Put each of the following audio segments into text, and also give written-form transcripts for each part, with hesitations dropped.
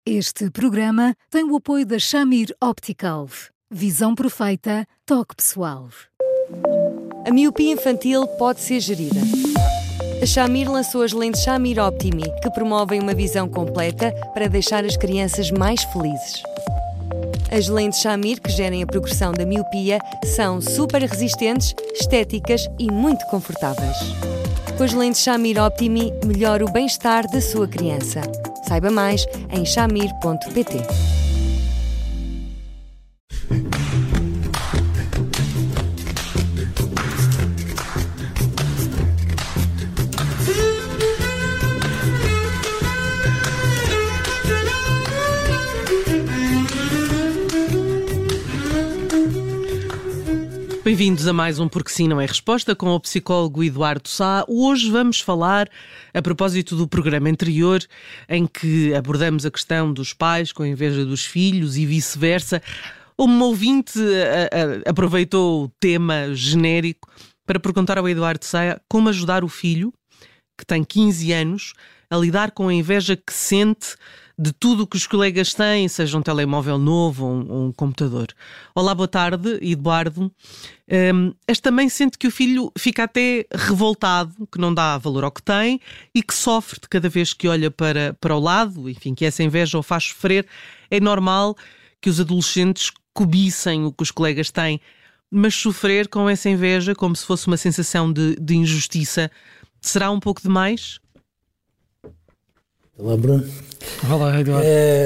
Este programa tem o apoio da Shamir Optical. Visão perfeita, toque pessoal. A miopia infantil pode ser gerida. A Shamir lançou as lentes Shamir Optimi, que promovem uma visão completa para deixar as crianças mais felizes. As lentes Shamir, que gerem a progressão da miopia, são super resistentes, estéticas e muito confortáveis. Com as lentes Shamir Optimi, melhora o bem-estar da sua criança. Saiba mais em shamir.pt. Bem-vindos a mais um Porque Sim Não É Resposta com o psicólogo Eduardo Sá. Hoje vamos falar, a propósito do programa anterior, em que abordamos a questão dos pais com inveja dos filhos e vice-versa. Uma ouvinte aproveitou o tema genérico para perguntar ao Eduardo Sá como ajudar o filho, que tem 15 anos, a lidar com a inveja que sente de tudo o que os colegas têm, seja um telemóvel novo ou um computador. Olá, boa tarde, Eduardo. Esta mãe sente que o filho fica até revoltado, que não dá valor ao que tem e que sofre de cada vez que olha para o lado, enfim, que essa inveja o faz sofrer. É normal que os adolescentes cobicem o que os colegas têm, mas sofrer com essa inveja como se fosse uma sensação de injustiça, será um pouco demais? Olá, Bruno. Olá, Eduardo.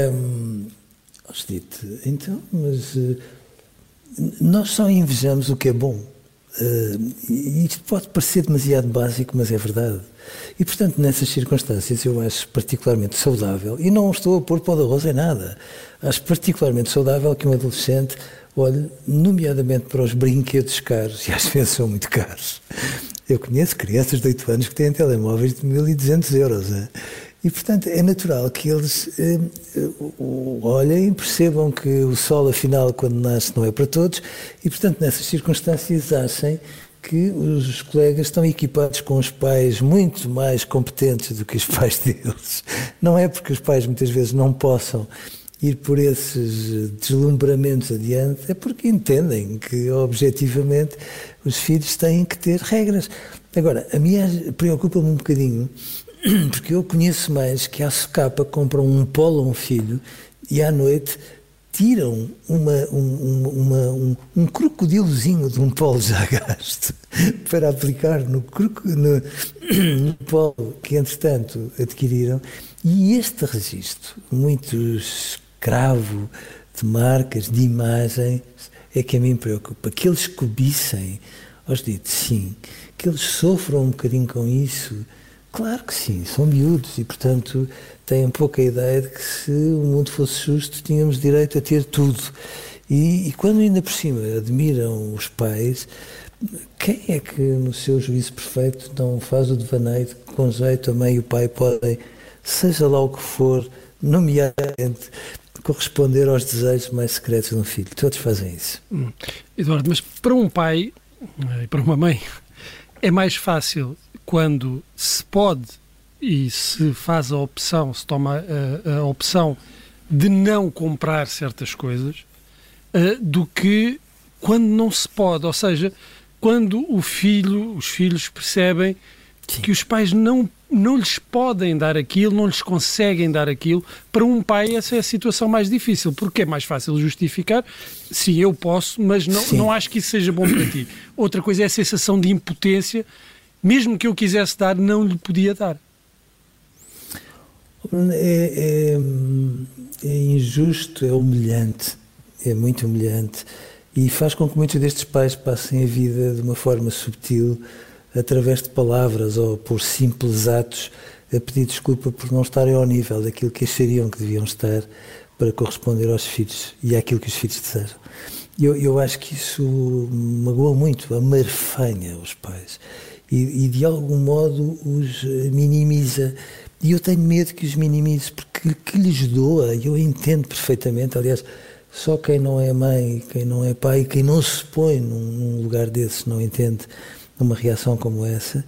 Então, mas nós só invejamos o que é bom. Isto pode parecer demasiado básico, mas é verdade. E, portanto, nessas circunstâncias eu acho particularmente saudável, e não estou a pôr pó de arroz em nada, acho particularmente saudável que um adolescente olhe nomeadamente para os brinquedos caros, e às vezes são muito caros. Eu conheço crianças de 8 anos que têm telemóveis de 1.200 euros, né? E, portanto, é natural que eles olhem e percebam que o sol, afinal, quando nasce, não é para todos e, portanto, nessas circunstâncias, achem que os colegas estão equipados com os pais muito mais competentes do que os pais deles. Não é porque os pais, muitas vezes, não possam ir por esses deslumbramentos adiante, é porque entendem que, objetivamente, os filhos têm que ter regras. Agora, a minha preocupa-me um bocadinho, porque eu conheço mães que à socapa compram um polo a um filho e à noite tiram um crocodilozinho de um polo já gasto para aplicar no polo que entretanto adquiriram, e este registro muito escravo de marcas, de imagens, é que a mim preocupa, que eles cobicem aos ditos, sim, que eles sofram um bocadinho com isso. Claro que sim, são miúdos e, portanto, têm pouca ideia de que se o mundo fosse justo tínhamos direito a ter tudo. E quando ainda por cima admiram os pais, quem é que no seu juízo perfeito não faz o devaneio de que com jeito a mãe e o pai podem, seja lá o que for, nomeadamente, corresponder aos desejos mais secretos de um filho? Todos fazem isso. Eduardo, mas para um pai e para uma mãe é mais fácil quando se pode e se faz a opção, se toma a opção de não comprar certas coisas, do que quando não se pode. Ou seja, quando os filhos percebem que os pais não lhes podem dar aquilo, não lhes conseguem dar aquilo. Para um pai essa é a situação mais difícil, porque é mais fácil justificar, sim, eu posso, mas não acho que isso seja bom para ti. Outra coisa é a sensação de impotência. Mesmo que eu quisesse dar, não lhe podia dar. É injusto, é humilhante, é muito humilhante e faz com que muitos destes pais passem a vida de uma forma subtil, através de palavras ou por simples atos, a pedir desculpa por não estarem ao nível daquilo que achariam que deviam estar para corresponder aos filhos e àquilo que os filhos desejam. Eu acho que isso magoa muito, amarfanha os pais. E de algum modo os minimiza. E eu tenho medo que os minimize, porque que lhes doa, eu entendo perfeitamente. Aliás, só quem não é mãe, quem não é pai, quem não se põe num lugar desses não entende uma reação como essa.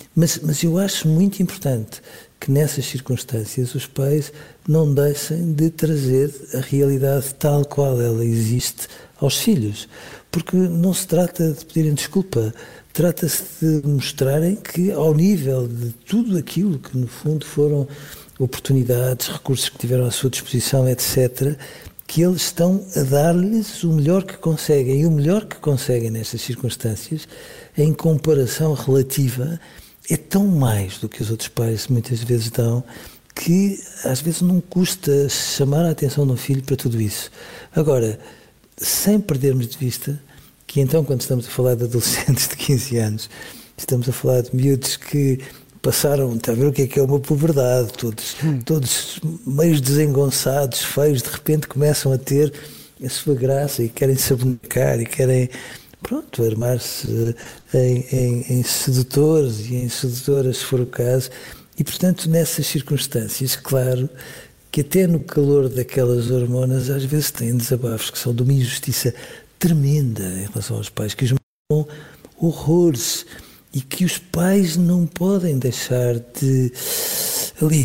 Mas eu acho muito importante que nessas circunstâncias os pais não deixem de trazer a realidade tal qual ela existe aos filhos. Porque não se trata de pedirem desculpa, trata-se de mostrarem que, ao nível de tudo aquilo que, no fundo, foram oportunidades, recursos que tiveram à sua disposição, etc., que eles estão a dar-lhes o melhor que conseguem. E o melhor que conseguem nestas circunstâncias, em comparação relativa, é tão mais do que os outros pais muitas vezes dão, que às vezes não custa chamar a atenção de um filho para tudo isso. Agora, sem perdermos de vista que então, quando estamos a falar de adolescentes de 15 anos, estamos a falar de miúdos que passaram, está a ver o que é uma puberdade, todos meio desengonçados, feios, de repente começam a ter a sua graça e querem se abonecar e querem, pronto, armar-se em sedutores e em sedutoras, se for o caso. E, portanto, nessas circunstâncias, claro, que até no calor daquelas hormonas, às vezes têm desabafos que são de uma injustiça tremenda em relação aos pais, que os matam horrores e que os pais não podem deixar de ali,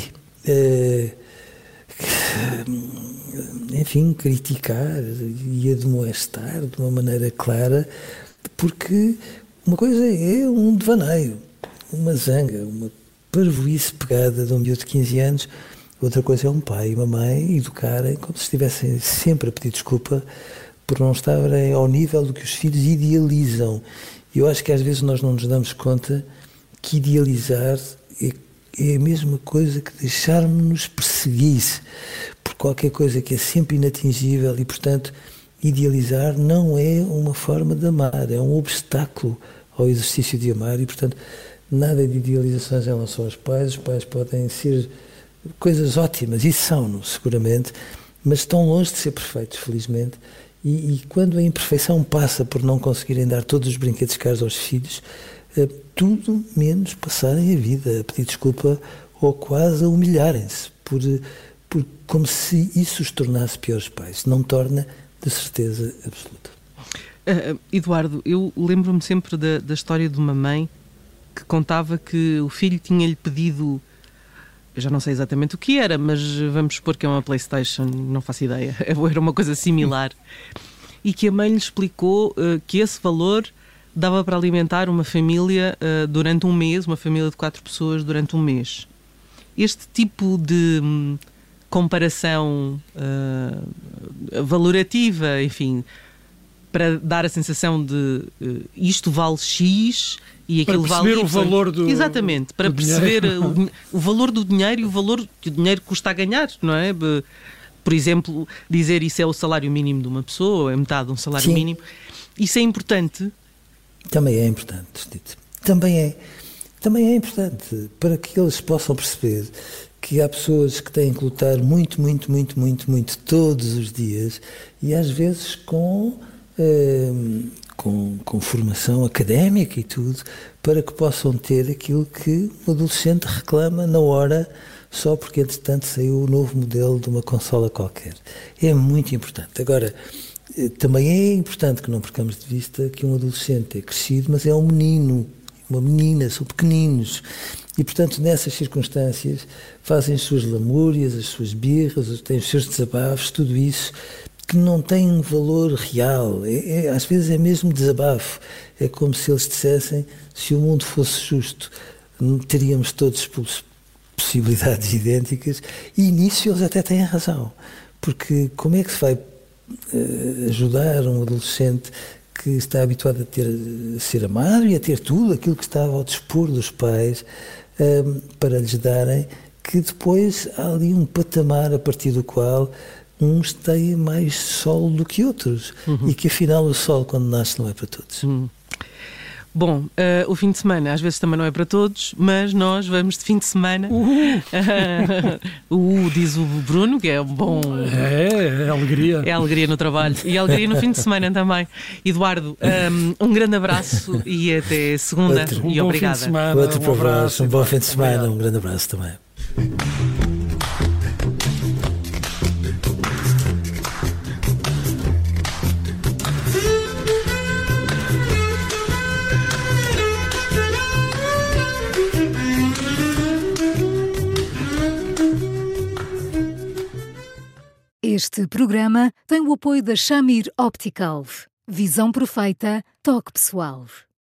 enfim, criticar e admoestar de uma maneira clara, porque uma coisa é um devaneio, uma zanga, uma parvoíce pegada de um miúdo de 15 anos, outra coisa é um pai e uma mãe educarem como se estivessem sempre a pedir desculpa por não estarem ao nível do que os filhos idealizam. E eu acho que às vezes nós não nos damos conta que idealizar é a mesma coisa que deixarmos-nos perseguir por qualquer coisa que é sempre inatingível e, portanto, idealizar não é uma forma de amar, é um obstáculo ao exercício de amar e, portanto, nada de idealizações em relação aos pais. Os pais podem ser coisas ótimas, e são-no, seguramente, mas estão longe de ser perfeitos, felizmente. E quando a imperfeição passa por não conseguirem dar todos os brinquedos caros aos filhos, tudo menos passarem a vida a pedir desculpa ou quase a humilharem-se, como se isso os tornasse piores pais. Não torna, de certeza absoluta. Eduardo, eu lembro-me sempre da história de uma mãe que contava que o filho tinha-lhe pedido, eu já não sei exatamente o que era, mas vamos supor que é uma PlayStation, não faço ideia, era uma coisa similar, e que a mãe lhe explicou que esse valor dava para alimentar uma família durante um mês, uma família de 4 pessoas durante um mês. Este tipo de comparação valorativa, enfim, para dar a sensação de isto vale X e aquilo vale Y. Para perceber o valor do Exatamente, para perceber o valor do dinheiro e o valor que o dinheiro custa a ganhar, não é? Por exemplo, dizer isso é o salário mínimo de uma pessoa, é metade de um salário mínimo. Isso é importante? Também é importante, Tito. Também é importante para que eles possam perceber que há pessoas que têm que lutar muito todos os dias e às vezes com formação académica e tudo, para que possam ter aquilo que o adolescente reclama na hora, só porque entretanto saiu o novo modelo de uma consola qualquer. É muito importante. Agora, também é importante que não percamos de vista que um adolescente é crescido, mas é um menino, uma menina, são pequeninos. E, portanto, nessas circunstâncias, fazem as suas lamúrias, as suas birras, têm os seus desabafos, tudo isso, que não tem um valor real. Às vezes é mesmo desabafo. É como se eles dissessem, se o mundo fosse justo, teríamos todos possibilidades idênticas, e nisso eles até têm razão. Porque como é que se vai ajudar um adolescente que está habituado a ser amado e a ter tudo aquilo que estava ao dispor dos pais para lhes darem, que depois há ali um patamar a partir do qual uns têm mais sol do que outros e que afinal o sol quando nasce não é para todos. Bom, o fim de semana às vezes também não é para todos, mas nós vamos de fim de semana. Diz o Bruno, que é um bom... É alegria. É alegria no trabalho e alegria no fim de semana também. Eduardo, um grande abraço e até segunda. E obrigada. Fim de semana, Outro para abraço, um bom fim de semana, obrigado. Um grande abraço também. Este programa tem o apoio da Shamir Optical. Visão perfeita, toque pessoal.